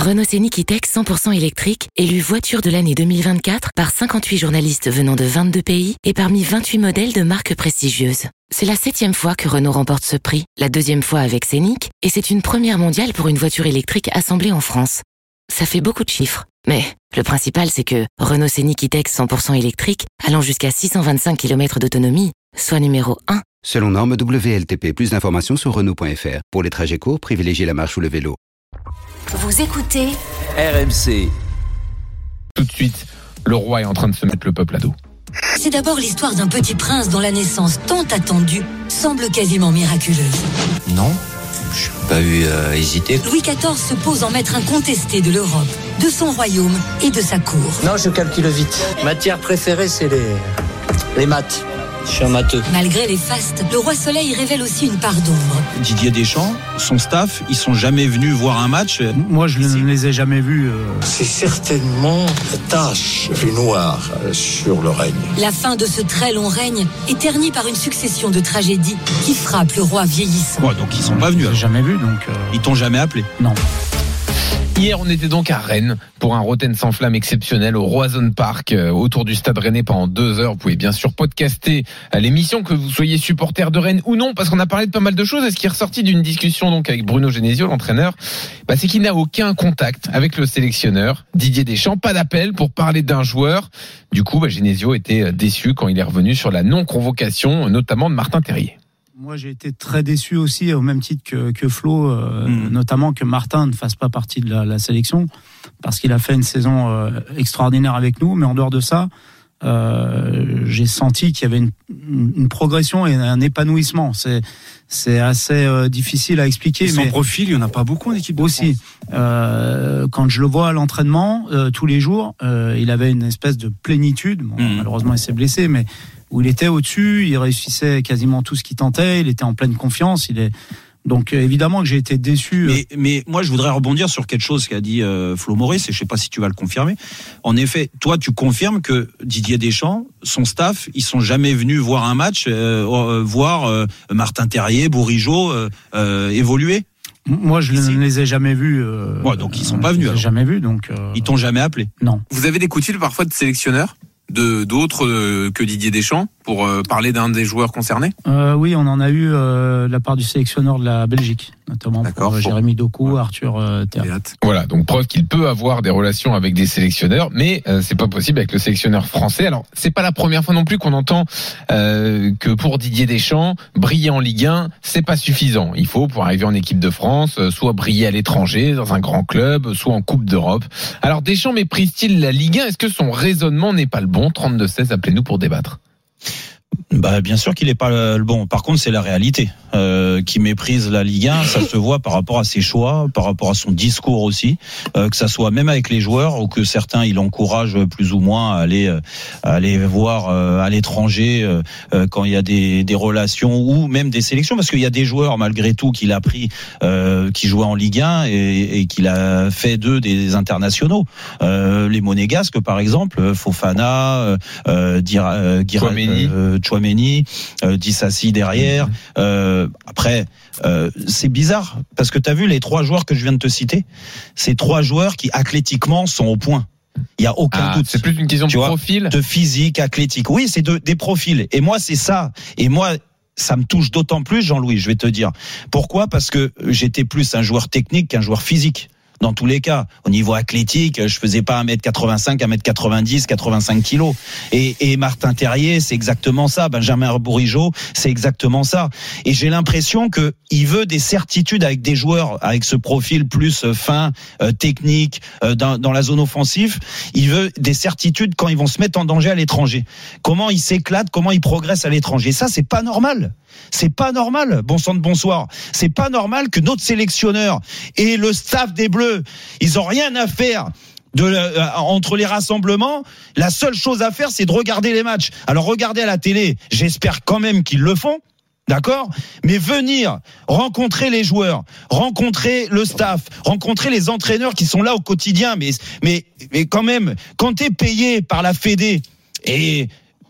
Renault Scénic E-Tech 100% électrique, élu voiture de l'année 2024 par 58 journalistes venant de 22 pays et parmi 28 modèles de marques prestigieuses. C'est la 7e fois que Renault remporte ce prix, la 2e fois avec Scénic, et c'est une première mondiale pour une voiture électrique assemblée en France. Ça fait beaucoup de chiffres, mais le principal c'est que Renault Scénic E-Tech 100% électrique, allant jusqu'à 625 km d'autonomie, soit numéro 1. Selon norme WLTP, plus d'informations sur Renault.fr. Pour les trajets courts, privilégiez la marche ou le vélo. Vous écoutez RMC. Tout de suite, le roi est en train de se mettre le peuple à dos. C'est d'abord l'histoire d'un petit prince dont la naissance tant attendue semble quasiment miraculeuse. Non, je n'ai pas eu à hésiter. Louis XIV se pose en maître incontesté de l'Europe, de son royaume et de sa cour. Non, je calcule vite. Matière préférée, c'est les maths. Je suis un matheux. Malgré les fastes, le roi Soleil révèle aussi une part d'ombre. Didier Deschamps, son staff, ils sont jamais venus voir un match. Moi, je ne les ai jamais vus. C'est certainement la tache noire sur le règne. La fin de ce très long règne est ternie par une succession de tragédies qui frappent le roi vieillissant. Ouais, donc ils sont pas venus. Je les ai jamais vus, donc. Ils t'ont jamais appelé? Non. Hier, on était donc à Rennes pour un Rotten sans flamme exceptionnel au Roazhon Park, autour du Stade Rennais pendant 2 heures. Vous pouvez bien sûr podcaster l'émission, que vous soyez supporter de Rennes ou non, parce qu'on a parlé de pas mal de choses. Et ce qui est ressorti d'une discussion donc avec Bruno Genesio, l'entraîneur, c'est qu'il n'a aucun contact avec le sélectionneur Didier Deschamps. Pas d'appel pour parler d'un joueur. Du coup, Genesio était déçu quand il est revenu sur la non-convocation, notamment de Martin Terrier. Moi, j'ai été très déçu aussi, au même titre que Flo, notamment que Martin ne fasse pas partie de la sélection, parce qu'il a fait une saison extraordinaire avec nous. Mais en dehors de ça, j'ai senti qu'il y avait une progression et un épanouissement. C'est assez difficile à expliquer. Et son profil, il n'y en a pas beaucoup en équipe de aussi. France. Quand je le vois à l'entraînement, tous les jours, il avait une espèce de plénitude. Bon, malheureusement, il s'est blessé, mais où il était au-dessus, il réussissait quasiment tout ce qu'il tentait, il était en pleine confiance, donc évidemment que j'ai été déçu. Mais moi je voudrais rebondir sur quelque chose qu'a dit Flo Maurice, et je sais pas si tu vas le confirmer. En effet, toi tu confirmes que Didier Deschamps, son staff, ils sont jamais venus voir un match, voir Martin Terrier, Bourigeaud évoluer? Moi, je ne les ai jamais vus. Ouais, donc ils sont pas venus. Jamais vus, donc. Ils t'ont jamais appelé? Non. Vous avez des coups de fil parfois de sélectionneurs, d'autres que Didier Deschamps, pour parler d'un des joueurs concernés? Oui, on en a eu de la part du sélectionneur de la Belgique, notamment pour Jérémy Doku, ouais. Arthur Théat. Voilà, donc preuve qu'il peut avoir des relations avec des sélectionneurs, mais c'est pas possible avec le sélectionneur français. Alors, c'est pas la première fois non plus qu'on entend que pour Didier Deschamps, briller en Ligue 1, c'est pas suffisant. Il faut, pour arriver en équipe de France, soit briller à l'étranger, dans un grand club, soit en Coupe d'Europe. Alors, Deschamps méprise-t-il la Ligue 1? Est-ce que son raisonnement n'est pas le bon? 32-16, appelez-nous pour débattre. Bien sûr qu'il n'est pas le bon. Par contre, c'est la réalité. Qui méprise la Ligue 1, ça se voit par rapport à ses choix, par rapport à son discours aussi, que ça soit même avec les joueurs, ou que certains il encourage plus ou moins à aller voir à l'étranger quand il y a des relations ou même des sélections, parce qu'il y a des joueurs malgré tout qu'il a pris qui jouaient en Ligue 1 et qu'il a fait d'eux des internationaux. Les Monégasques par exemple, Fofana, Tchouaméni, Dissassi derrière. Après, c'est bizarre parce que tu as vu les 3 joueurs que je viens de te citer, ces 3 joueurs qui athlétiquement sont au point. Il y a aucun doute. C'est plus une question de profil, de physique, athlétique. Oui, c'est des profils. Et moi, c'est ça. Et moi, ça me touche d'autant plus, Jean-Louis. Je vais te dire pourquoi. Parce que j'étais plus un joueur technique qu'un joueur physique. Dans tous les cas, au niveau athlétique, je faisais pas 1m85, 1m90, 85 kilos. Et Martin Terrier, c'est exactement ça. Benjamin Bourigeaud, c'est exactement ça. Et j'ai l'impression que il veut des certitudes avec des joueurs avec ce profil plus fin, technique, dans la zone offensive. Il veut des certitudes quand ils vont se mettre en danger à l'étranger. Comment ils s'éclatent, comment ils progressent à l'étranger. Ça, c'est pas normal. C'est pas normal, bon sang de bonsoir. C'est pas normal que notre sélectionneur et le staff des Bleus, ils ont rien à faire entre les rassemblements. La seule chose à faire, c'est de regarder les matchs. Alors regardez à la télé, j'espère quand même qu'ils le font. D'accord ? Mais venir rencontrer les joueurs, rencontrer le staff, rencontrer les entraîneurs qui sont là au quotidien, mais quand même, quand t'es payé par la Fédé et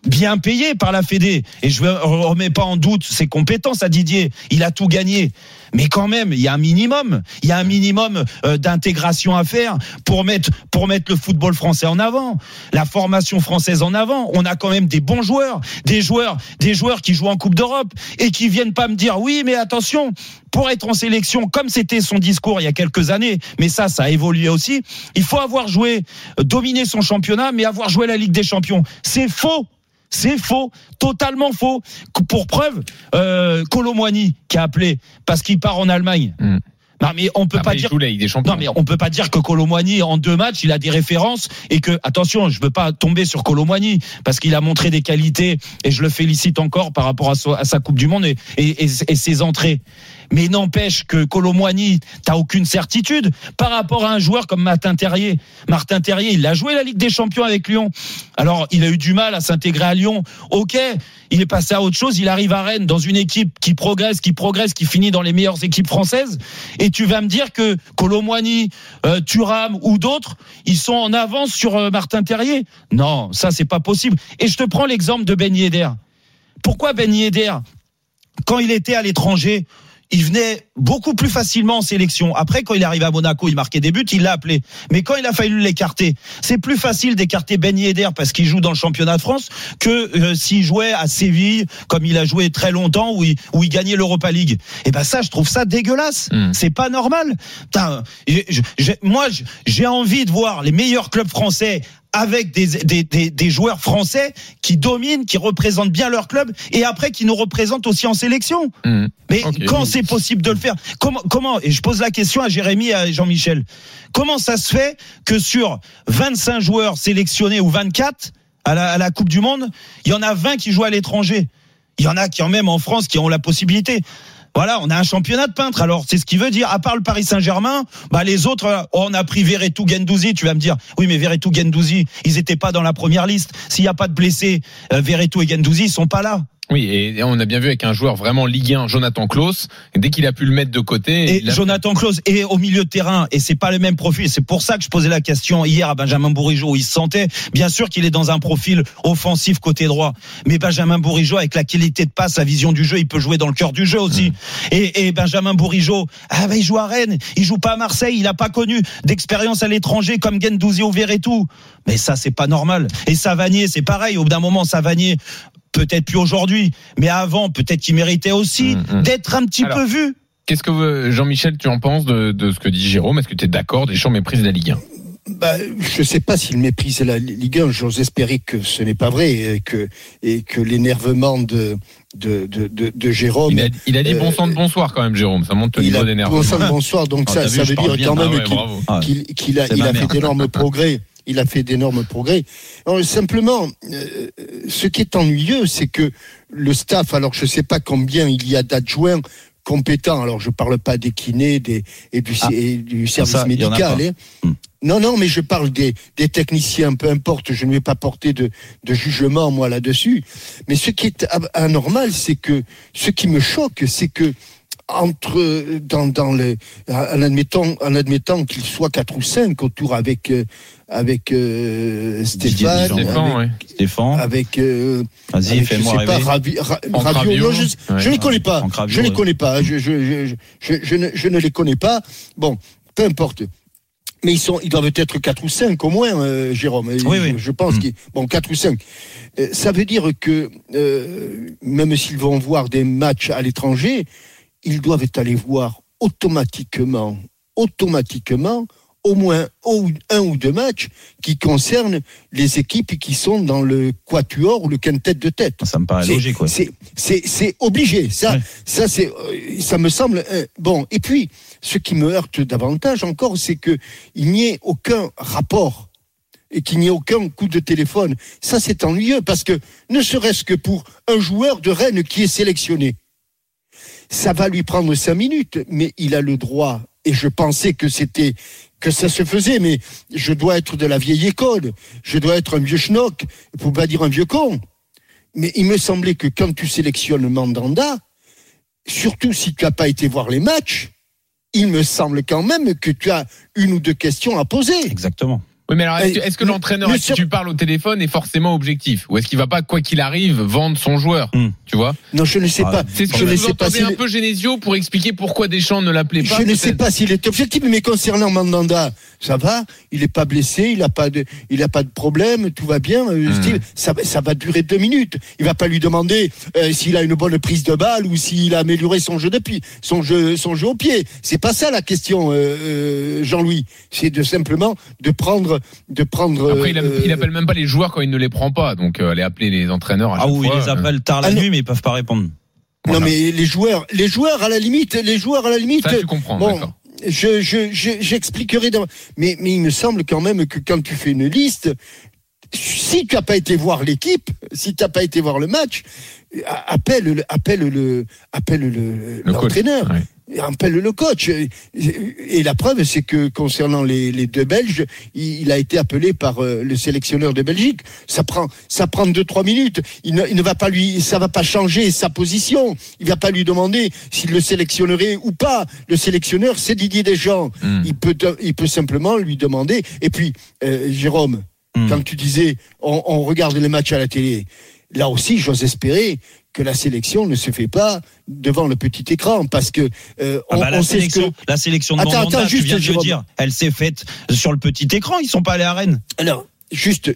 bien payé par la Fédé. Et je ne remets pas en doute ses compétences à Didier. Il a tout gagné. Mais quand même, il y a un minimum d'intégration à faire pour mettre le football français en avant, la formation française en avant. On a quand même des bons joueurs, des joueurs qui jouent en Coupe d'Europe et qui viennent pas me dire oui, mais attention, pour être en sélection, comme c'était son discours il y a quelques années, mais ça a évolué aussi, il faut avoir joué, dominer son championnat, mais avoir joué la Ligue des Champions. C'est faux, totalement faux. Pour preuve, Kolo Muani qui a appelé parce qu'il part en Allemagne. Non, mais on peut pas dire. Non, mais on peut pas dire que Kolo Muani en 2 matchs il a des références et que attention, je veux pas tomber sur Kolo Muani parce qu'il a montré des qualités et je le félicite encore par rapport à sa Coupe du Monde et ses entrées. Mais n'empêche que Kolo Muani, t'as aucune certitude par rapport à un joueur comme Martin Terrier. Martin Terrier, il a joué la Ligue des Champions avec Lyon. Alors, il a eu du mal à s'intégrer à Lyon. Ok, il est passé à autre chose. Il arrive à Rennes dans une équipe qui progresse, qui finit dans les meilleures équipes françaises. Et tu vas me dire que Kolo Muani, Thuram ou d'autres, ils sont en avance sur Martin Terrier? Non, ça c'est pas possible. Et je te prends l'exemple de Ben Yedder. Pourquoi Ben Yedder, quand il était à l'étranger, il venait beaucoup plus facilement en sélection. Après, quand il est arrivé à Monaco, il marquait des buts, il l'a appelé. Mais quand il a fallu l'écarter, c'est plus facile d'écarter Ben Yedder parce qu'il joue dans le championnat de France que s'il jouait à Séville, comme il a joué très longtemps, où il gagnait l'Europa League. Et ben ça, je trouve ça dégueulasse. C'est pas normal. Moi, j'ai envie de voir les meilleurs clubs français avec des joueurs français qui dominent, qui représentent bien leur club et après qui nous représentent aussi en sélection. Mais quand c'est possible de le faire, comment, et je pose la question à Jérémy et à Jean-Michel, comment ça se fait que sur 25 joueurs sélectionnés ou 24 à la Coupe du Monde, il y en a 20 qui jouent à l'étranger? Il y en a qui, même en France, qui ont la possibilité. Voilà, on a un championnat de peintres. Alors, c'est ce qui veut dire, à part le Paris Saint-Germain, les autres, on a pris Verretou, Guendouzi. Tu vas me dire, oui, mais Verretou, Guendouzi, ils étaient pas dans la première liste. S'il y a pas de blessés, Verretou et Guendouzi, ils sont pas là. Oui, et on a bien vu avec un joueur vraiment Ligue 1, Jonathan Klaus, dès qu'il a pu le mettre de côté. Et Jonathan Klaus est au milieu de terrain, et c'est pas le même profil. C'est pour ça que je posais la question hier à Benjamin Bourigeaud, où il se sentait, bien sûr qu'il est dans un profil offensif côté droit, mais Benjamin Bourigeaud, avec la qualité de passe, sa vision du jeu, il peut jouer dans le cœur du jeu aussi. Et Benjamin Bourigeaud, il joue à Rennes, il joue pas à Marseille, il a pas connu d'expérience à l'étranger comme Guendouzi ou Verretou. Mais ça, c'est pas normal. Et Savanier, c'est pareil. Au bout d'un moment, Savanier, peut-être plus aujourd'hui, mais avant, peut-être qu'il méritait aussi d'être un petit peu vu. Qu'est-ce que Jean-Michel, tu en penses de ce que dit Jérôme? Est-ce que tu es d'accord? Deschamps méprise la Ligue 1? Je ne sais pas s'il méprise la Ligue 1. J'ose espérer que ce n'est pas vrai et que l'énervement de Jérôme. Il a dit bon sang de bonsoir quand même, Jérôme. Ça monte le niveau d'énervement. Bon sang de bonsoir, donc ça veut dire quand même qu'il a fait d'énormes progrès. Il a fait d'énormes progrès. Alors, simplement, ce qui est ennuyeux, c'est que le staff, alors je ne sais pas combien il y a d'adjoints compétents. Alors je ne parle pas des kinés et du service médical. Non, mais je parle des techniciens, peu importe, je ne vais pas porter de jugement, moi, là-dessus. Mais ce qui est anormal, c'est que, ce qui me choque, c'est que, en admettant qu'il soit 4 ou 5 autour avec Stéphane, avec vas-y, fais-moi rêver. Rabiot. Je ne connais pas. Je ne connais pas. Je ne les connais pas. Bon, peu importe. Mais ils doivent être 4 ou 5 au moins, Jérôme. Oui. Je pense 4 ou 5. Ça veut dire que même s'ils vont voir des matchs à l'étranger, ils doivent aller voir automatiquement au moins un ou 2 matchs qui concernent les équipes qui sont dans le quatuor ou le quintet de tête. Ça me paraît logique, ouais. C'est obligé. Ça me semble bon. Et puis, ce qui me heurte davantage encore, c'est que il n'y ait aucun rapport et qu'il n'y ait aucun coup de téléphone. Ça, c'est ennuyeux parce que ne serait-ce que pour un joueur de Rennes qui est sélectionné, ça va lui prendre 5 minutes, mais il a le droit. Et je pensais que ça se faisait, mais je dois être de la vieille école. Je dois être un vieux schnock, pour pas dire un vieux con. Mais il me semblait que quand tu sélectionnes Mandanda, surtout si tu n'as pas été voir les matchs, il me semble quand même que tu as 1 ou 2 questions à poser. Exactement. Oui, mais alors est-ce que l'entraîneur à qui tu parles au téléphone est forcément objectif, ou est-ce qu'il va pas, quoi qu'il arrive, vendre son joueur, tu vois? Non, je ne sais pas. C'est ce que vous entendez un peu Genesio pour expliquer pourquoi Deschamps ne l'appelait pas. Je ne sais pas s'il est objectif, mais concernant Mandanda, ça va, il est pas blessé, il a pas de problème, tout va bien. Steve, ça va durer 2 minutes. Il va pas lui demander s'il a une bonne prise de balle ou s'il a amélioré son jeu son jeu au pied. C'est pas ça la question, Jean-Louis. C'est simplement de prendre. Après, il appelle même pas les joueurs quand il ne les prend pas, donc aller appeler les entraîneurs à chaque fois. Ah oui, il les appelle tard la nuit, mais ils peuvent pas répondre. Voilà. Non, mais les joueurs à la limite. Ça, tu comprends, bon, d'accord. J'expliquerai. Mais il me semble quand même que quand tu fais une liste, si tu n'as pas été voir l'équipe, si tu n'as pas été voir le match, appelle l'entraîneur. Ouais. Appelle le coach. Et la preuve, c'est que concernant les 2 Belges, il a été appelé par le sélectionneur de Belgique. Ça prend 2-3 minutes. Ça va pas changer sa position. Il va pas lui demander s'il le sélectionnerait ou pas. Le sélectionneur, c'est Didier Deschamps. Il peut simplement lui demander. Et puis, Jérôme, quand tu disais, on regarde les matchs à la télé. Là aussi, j'ose espérer que la sélection ne se fait pas devant le petit écran, parce que la sélection de Mandanda, tu viens de le dire, elle s'est faite sur le petit écran. Ils sont pas allés à Rennes. Alors, juste.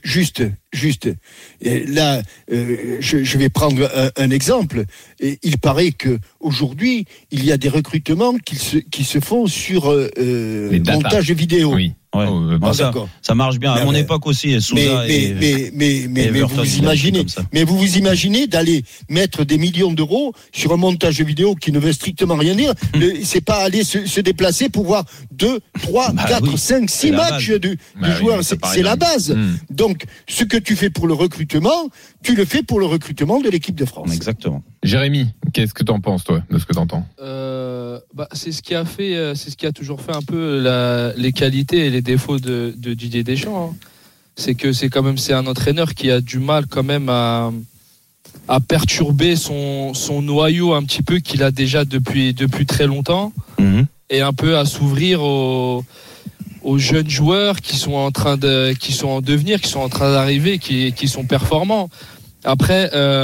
Et là, je vais prendre un exemple. Et il paraît que aujourd'hui, il y a des recrutements qui se font sur montage vidéo. Oui. Ouais. Ça marche bien. À mon époque aussi, Souza mais vous vous imaginez d'aller mettre des millions d'euros sur un montage vidéo qui ne veut strictement rien dire. C'est pas aller se déplacer pour voir 2, 3, 4, 5, 6 matchs du joueur. C'est la base. Donc, ce que tu fais pour le recrutement, tu le fais pour le recrutement de l'équipe de France. Exactement. Jérémy, qu'est-ce que t'en penses, toi, de ce que t'entends? C'est ce qui a toujours fait un peu les qualités et les défauts de Didier Deschamps. C'est que c'est un entraîneur qui a du mal quand même à perturber son noyau un petit peu qu'il a déjà depuis très longtemps, et un peu à s'ouvrir aux jeunes joueurs qui sont en devenir, qui sont en train d'arriver, qui sont performants. Après,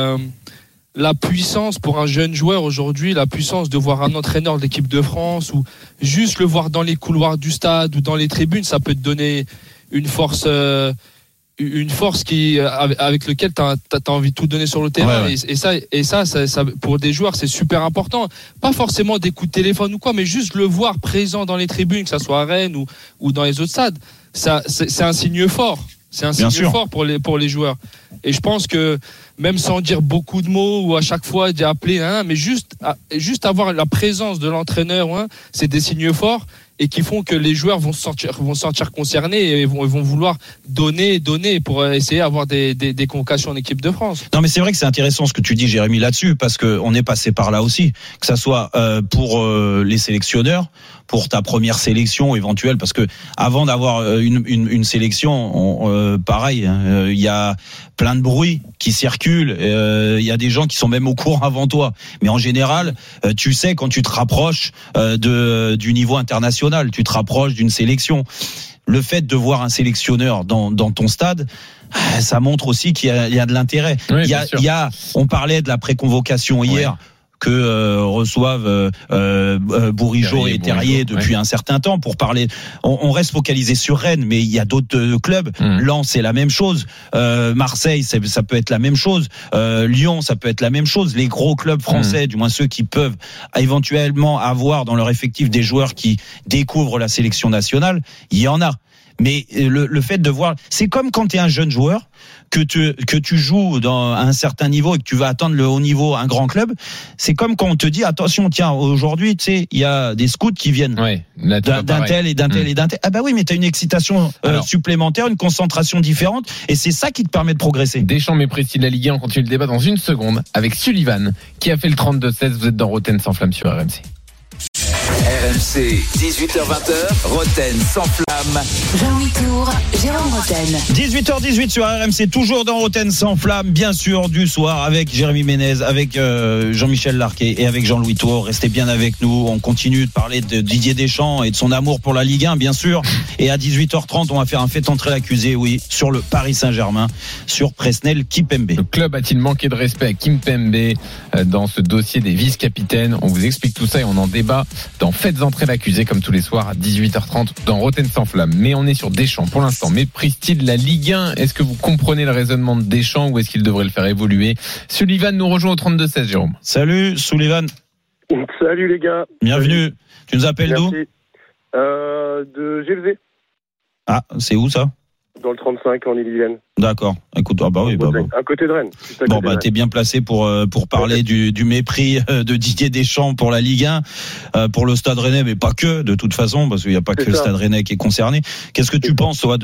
la puissance pour un jeune joueur aujourd'hui, la puissance de voir un entraîneur de l'équipe de France ou juste le voir dans les couloirs du stade ou dans les tribunes, ça peut te donner une force qui avec lequel t'as envie de tout donner sur le terrain. Ouais. Et ça pour des joueurs, c'est super important. Pas forcément des coups de téléphone ou quoi, mais juste le voir présent dans les tribunes, que ça soit à Rennes ou dans les autres stades. Ça, c'est un signe fort. C'est un signe fort pour les joueurs. Et je pense que même sans dire beaucoup de mots ou à chaque fois d'appeler, mais juste avoir la présence de l'entraîneur, c'est des signes forts et qui font que les joueurs vont se sentir concernés et vont vouloir donner pour essayer d'avoir des convocations en équipe de France. Non, mais c'est vrai que c'est intéressant ce que tu dis, Jérémy, là-dessus, parce que on est passé par là aussi, que ça soit pour les sélectionneurs, pour ta première sélection éventuelle, parce que avant d'avoir une sélection, pareil, il y a plein de bruit qui circule, il y a des gens qui sont même au courant avant toi, mais en général, tu sais quand tu te rapproches du niveau international, tu te rapproches d'une sélection. Le fait de voir un sélectionneur dans ton stade, ça montre aussi qu'il y a de l'intérêt. Oui, on parlait de la préconvocation hier. Ouais. Que reçoivent Bourigeaud et Terrier depuis un certain temps pour parler. On reste focalisé sur Rennes, mais il y a d'autres clubs. Lens, c'est la même chose. Marseille, ça peut être la même chose. Lyon, ça peut être la même chose. Les gros clubs français, du moins ceux qui peuvent éventuellement avoir dans leur effectif des joueurs qui découvrent la sélection nationale, il y en a. Mais le fait de voir, c'est comme quand tu es un jeune joueur, que tu joues à un certain niveau et que tu vas atteindre le haut niveau, un grand club. C'est comme quand on te dit, attention, tiens, aujourd'hui, tu sais, il y a des scouts qui viennent d'un tel et d'un tel et d'un tel. Ah bah oui, mais tu as une excitation supplémentaire, une concentration différente, et c'est ça qui te permet de progresser. Deschamps méprise-t-il la Ligue 1? On continue le débat dans une seconde avec Sullivan, qui a fait le 32-16. Vous êtes dans Roten sans flamme sur RMC. RMC, 18h20, Roten sans flamme. Jean-Louis Tour, Jérôme Roten. 18h18 sur RMC, toujours dans Roten sans flamme, bien sûr, du soir, avec Jérémy Ménez, avec Jean-Michel Larquet et avec Jean-Louis Tour. Restez bien avec nous. On continue de parler de Didier Deschamps et de son amour pour la Ligue 1, bien sûr. Et à 18h30, on va faire un fait entrer l'accusé, oui, sur le Paris Saint-Germain, sur Presnel Kimpembe. Le club a-t-il manqué de respect à Kimpembe dans ce dossier des vice-capitaines? On vous explique tout ça et on en débat dans Faites entrer l'accusé, comme tous les soirs à 18h30 dans Roten sans flamme. Mais on est sur Deschamps pour l'instant. Méprise-t-il la Ligue 1? Est-ce que vous comprenez le raisonnement de Deschamps ou est-ce qu'il devrait le faire évoluer? Sullivan nous rejoint au 32-16, Jérôme. Salut Sullivan. Salut les gars. Bienvenue. Tu nous appelles d'où? De GLV. Ah, c'est où ça? Dans le 35 en Ille-et-Vilaine. D'accord. Écoute, ah bah oui, à côté de Rennes. Bon, bah, t'es bien placé pour parler du mépris de Didier Deschamps pour la Ligue 1, pour le Stade Rennais, mais pas que, de toute façon, parce qu'il n'y a pas que le Stade Rennais qui est concerné. Qu'est-ce que tu penses, toi,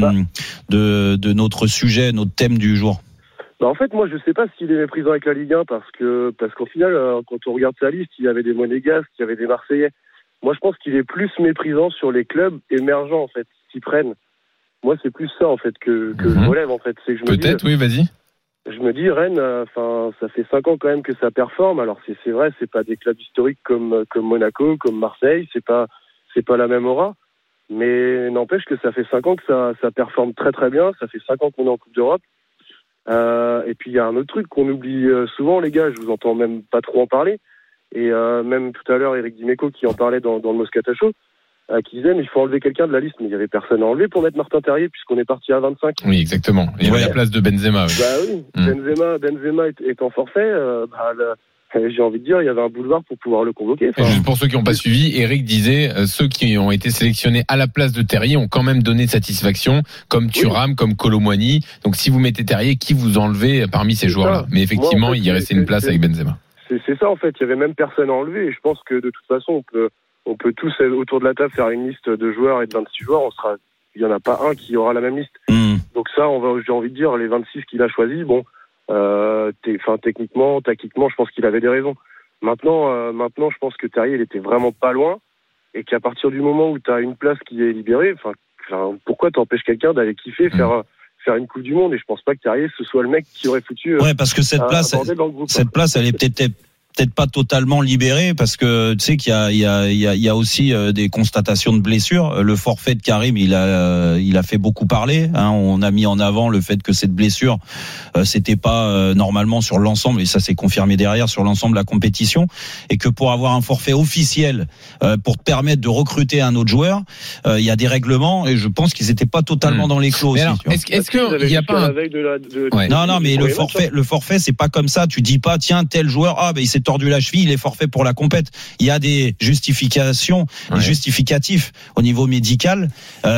de notre sujet, notre thème du jour? Bah, en fait, moi, je sais pas s'il est méprisant avec la Ligue 1 parce qu'au final, quand on regarde sa liste, il y avait des Monégasques, il y avait des Marseillais. Moi, je pense qu'il est plus méprisant sur les clubs émergents, en fait, s'ils prennent. Moi, c'est plus ça, en fait, que je relève, en fait. C'est que je Peut-être, oui, vas-y. Je me dis, Rennes, ça fait 5 ans quand même que ça performe. Alors, c'est vrai, c'est pas des clubs historiques comme Monaco, comme Marseille. C'est pas la même aura. Mais n'empêche que ça fait 5 ans que ça performe très très bien. Ça fait 5 ans qu'on est en Coupe d'Europe. Et puis, il y a un autre truc qu'on oublie souvent, les gars. Je vous entends même pas trop en parler. Et même tout à l'heure, Eric Dimeco qui en parlait dans le Moscato Show, qui disait mais il faut enlever quelqu'un de la liste, mais il y avait personne à enlever pour mettre Martin Terrier puisqu'on est parti à 25. Oui, exactement. Il y avait la place de Benzema. Oui. Bah oui, Benzema étant forfait, j'ai envie de dire, il y avait un boulevard pour pouvoir le convoquer. Et juste pour ceux qui n'ont pas suivi, Eric disait ceux qui ont été sélectionnés à la place de Terrier ont quand même donné satisfaction, comme Thuram, comme Kolo Muani. Donc si vous mettez Terrier, qui vous enlevez parmi ces joueurs-là? Mais effectivement, il y restait une place avec Benzema. C'est ça en fait, il y avait même personne à enlever et je pense que de toute façon on peut tous autour de la table faire une liste de joueurs et de 26 joueurs, il y en a pas un qui aura la même liste. Donc ça, j'ai envie de dire, les 26 qu'il a choisis, bon, techniquement, tactiquement, je pense qu'il avait des raisons. Maintenant, je pense que Terrier, il était vraiment pas loin et qu'à partir du moment où tu as une place qui est libérée, pourquoi t'empêches quelqu'un d'aller kiffer, faire une Coupe du Monde? Et je pense pas que Terrier ce soit le mec qui aurait foutu. Ouais, parce que cette place, elle est peut-être pas totalement libéré parce que tu sais qu'il y a aussi des constatations de blessures. Le forfait de Karim, il a fait beaucoup parler, hein. On a mis en avant le fait que cette blessure c'était pas normalement sur l'ensemble, et ça s'est confirmé derrière, sur l'ensemble de la compétition, et que pour avoir un forfait officiel pour te permettre de recruter un autre joueur, il y a des règlements et je pense qu'ils étaient pas totalement dans les clos aussi. Alors, est-ce que il y a pas Non, mais le forfait c'est pas comme ça. Tu dis pas tiens tel joueur il s'est tordu la cheville, il est forfait pour la compète. Il y a des justifications, des justificatifs au niveau médical,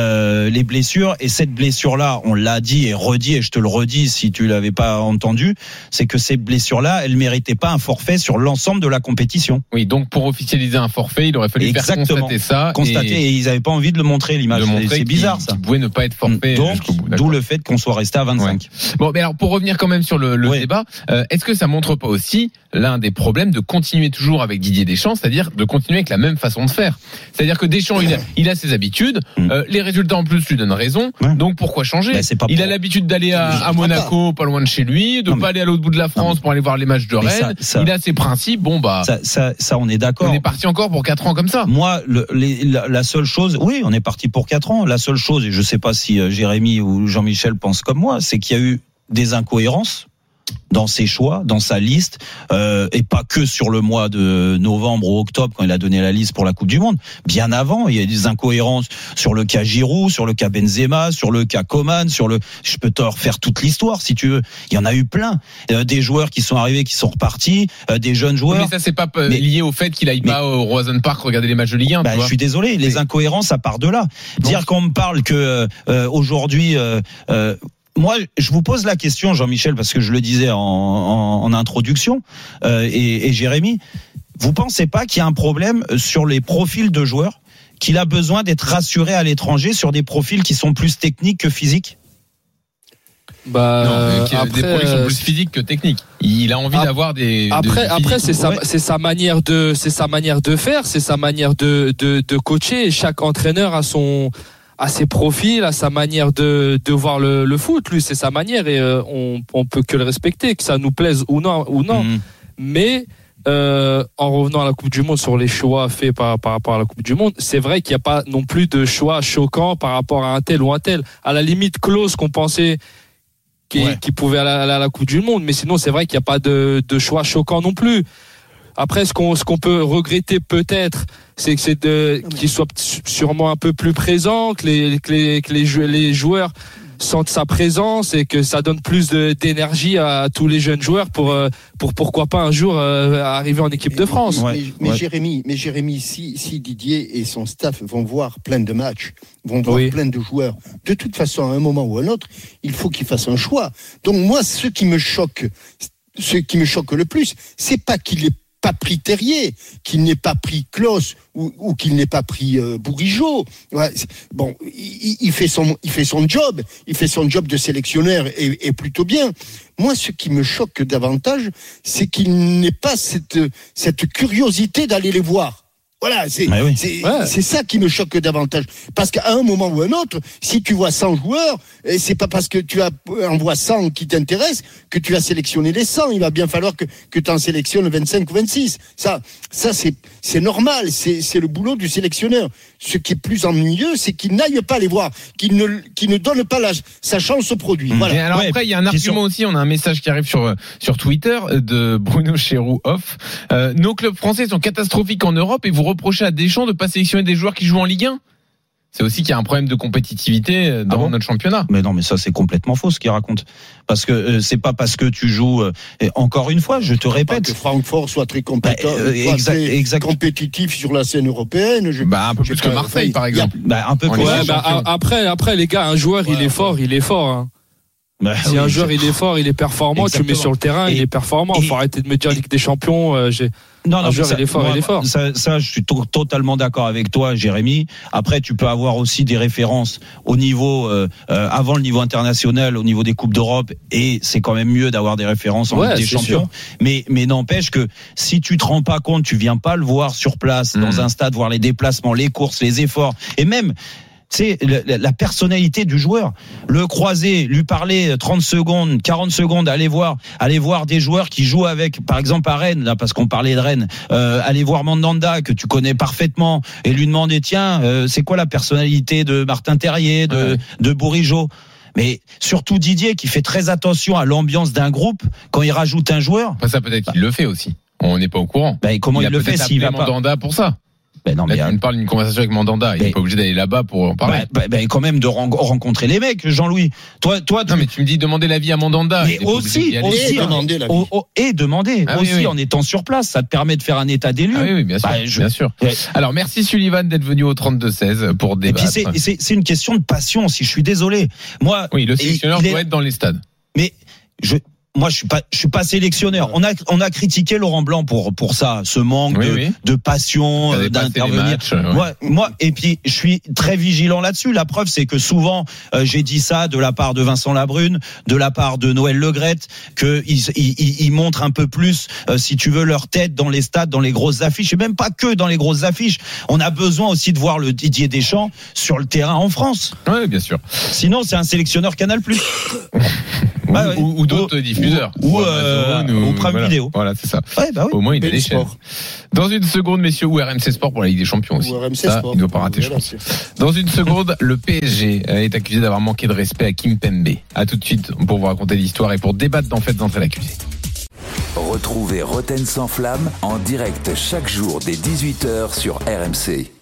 les blessures, et cette blessure-là, on l'a dit et redit, et je te le redis si tu l'avais pas entendu, c'est que ces blessures-là, elles méritaient pas un forfait sur l'ensemble de la compétition. Oui, donc pour officialiser un forfait, il aurait fallu faire constater ça. Et ils avaient pas envie de le montrer, l'image. C'est bizarre, ça. Il pouvait ne pas être forfait jusqu'au bout. D'où le fait qu'on soit resté à 25. Ouais. Bon, mais alors pour revenir quand même sur le débat, est-ce que ça montre pas aussi l'un des problèmes de continuer toujours avec Didier Deschamps, c'est-à-dire de continuer avec la même façon de faire? C'est-à-dire que Deschamps, il a ses habitudes, les résultats en plus lui donnent raison, donc pourquoi changer? Il a l'habitude d'aller à Monaco, pas loin de chez lui, de pas aller à l'autre bout de la France pour aller voir les matchs de Rennes. Il a ses principes, ça on est d'accord. On est parti encore pour 4 ans comme ça. Moi, la seule chose, oui, on est parti pour 4 ans. La seule chose, et je sais pas si Jérémy ou Jean-Michel pensent comme moi, c'est qu'il y a eu des incohérences dans ses choix, dans sa liste, et pas que sur le mois de novembre ou octobre quand il a donné la liste pour la Coupe du Monde. Bien avant, il y a des incohérences sur le cas Giroud, sur le cas Benzema, sur le cas Coman, je peux te refaire toute l'histoire si tu veux. Il y en a eu plein. Des joueurs qui sont arrivés, qui sont repartis, des jeunes joueurs. Mais ça, c'est pas lié au fait qu'il aille pas au Roazhon Park regarder les matchs de Ligue 1. Je suis désolé, les incohérences, ça part de là. Dire qu'on me parle que aujourd'hui. Moi, je vous pose la question, Jean-Michel, parce que je le disais en introduction, et Jérémy, vous pensez pas qu'il y a un problème sur les profils de joueurs, qu'il a besoin d'être rassuré à l'étranger sur des profils qui sont plus techniques que physiques? Des produits qui sont plus physiques que techniques. Il a envie d'avoir des. Après, c'est sa manière de faire, c'est sa manière de coacher. Et chaque entraîneur a ses profils, a sa manière de voir le foot. Lui, c'est sa manière et on peut que le respecter, que ça nous plaise ou non. Mais en revenant à la Coupe du Monde, sur les choix faits par rapport à la Coupe du Monde, c'est vrai qu'il n'y a pas non plus de choix choquants par rapport à un tel ou un tel. À la limite, Klose qu'on pensait qui pouvait aller à la Coupe du Monde, mais sinon c'est vrai qu'il n'y a pas de choix choquants non plus. Après, ce qu'on peut regretter peut-être, c'est qu'il soit sûrement un peu plus présent, que les joueurs sentent sa présence et que ça donne plus d'énergie à tous les jeunes joueurs pour pourquoi pas un jour arriver en équipe de France. Mais Jérémy, si Didier et son staff vont voir plein de matchs, vont voir plein de joueurs, de toute façon, à un moment ou à un autre, il faut qu'ils fassent un choix. Donc moi, ce qui me choque le plus, c'est pas qu'il ait pas pris Terrier, qu'il n'ait pas pris Klose ou qu'il n'ait pas pris Bourigeaud. Bon, il fait son job, de sélectionneur et plutôt bien. Moi, ce qui me choque davantage, c'est qu'il n'ait pas cette curiosité d'aller les voir. Voilà, c'est ça qui me choque davantage. Parce qu'à un moment ou un autre, si tu vois 100 joueurs, et c'est pas parce que tu en vois 100 qui t'intéressent que tu vas sélectionner les 100. Il va bien falloir que tu en sélectionnes 25 ou 26. Ça c'est normal. C'est le boulot du sélectionneur. Ce qui est plus ennuyeux, c'est qu'il n'aille pas les voir, qu'il ne donne pas sa chance au produit. Voilà. Et alors après, il y a un argument aussi. On a un message qui arrive sur Twitter de Bruno Chéroux off. Nos clubs français sont catastrophiques en Europe et vous reprochez à Deschamps de pas sélectionner des joueurs qui jouent en Ligue 1. C'est aussi qu'il y a un problème de compétitivité dans notre championnat. Mais non, mais ça c'est complètement faux ce qu'il raconte. Parce que c'est pas parce que tu joues. Encore une fois, je te répète. Que Francfort soit très compétent, très compétitif sur la scène européenne. Un peu plus que Marseille, par exemple. Un peu plus. Après, les gars, un joueur, il est fort. Hein. Si un joueur il est fort, il est performant, tu le mets sur le terrain, il est performant. Il faut arrêter de me dire Ligue des Champions. Un joueur il est fort. Ça, je suis totalement d'accord avec toi, Jérémy. Après, tu peux avoir aussi des références au niveau avant le niveau international, au niveau des coupes d'Europe, et c'est quand même mieux d'avoir des références en Ligue des Champions. Mais n'empêche que si tu te rends pas compte, tu viens pas le voir sur place dans un stade, voir les déplacements, les courses, les efforts, et même c'est la personnalité du joueur. Le croiser, lui parler 30 secondes, 40 secondes, aller voir des joueurs qui jouent avec, par exemple à Rennes, là, parce qu'on parlait de Rennes, aller voir Mandanda, que tu connais parfaitement, et lui demander, tiens, c'est quoi la personnalité de Martin Terrier, de Bourigeaud? Mais surtout Didier, qui fait très attention à l'ambiance d'un groupe, quand il rajoute un joueur. Après ça, peut-être qu'il le fait aussi. On n'est pas au courant. Comment il le fait s'il va pas? Mandanda pour ça. Non, là, tu me parles d'une conversation avec Mandanda. Il n'est pas obligé d'aller là-bas pour en parler. Quand même de rencontrer les mecs, Jean-Louis. Toi, non, mais tu me dis demander l'avis à Mandanda. Mais aussi demander l'avis. En étant sur place, ça te permet de faire un état des lieux. Ah oui, bien sûr. Bien sûr. Ouais. Alors, merci Sullivan d'être venu au 32-16 pour débattre. Et puis c'est une question de passion. Si je suis désolé, moi. Oui, le sélectionneur doit être dans les stades. Mais moi, je suis pas sélectionneur. On a critiqué Laurent Blanc pour ça, ce manque de passion, d'intervenir. Moi, et puis je suis très vigilant là-dessus. La preuve, c'est que souvent, j'ai dit ça de la part de Vincent Labrune, de la part de Noël Le Graët, que ils montrent un peu plus, si tu veux, leur tête dans les stades, dans les grosses affiches, et même pas que dans les grosses affiches. On a besoin aussi de voir le Didier Deschamps sur le terrain en France. Oui, bien sûr. Sinon, c'est un sélectionneur Canal+. Ou d'autres diffuseurs. Ou Prime Vidéo. Voilà, c'est ça. Au moins, il a des chaînes. Dans une seconde, messieurs, ou RMC Sport pour la Ligue des Champions aussi. Ça, il ne doit pas rater, je pense. Dans une seconde, le PSG est accusé d'avoir manqué de respect à Kimpembe. À tout de suite pour vous raconter l'histoire et pour débattre d'entrée l'accusé. Retrouvez Roten sans flamme en direct chaque jour dès 18h sur RMC.